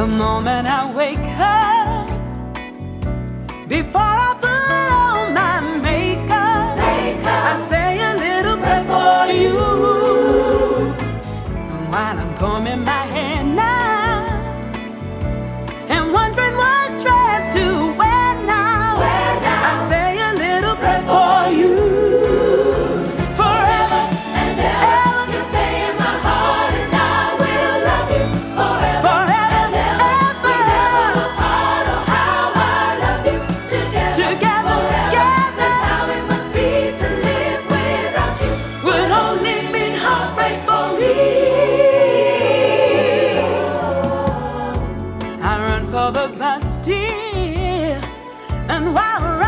moment I wake up, before I put on my makeup, I say a little prayer for you. And while I'm combing my hair now and wondering what dress to wear now, I say a little prayer for you. Forever and ever, you stay in my heart, and I will love you forever. Forever and ever, we never apart. Oh, how I love you together. That's how it must be to live without you. Would only mean heartbreak for me. I run for the Bastille, and while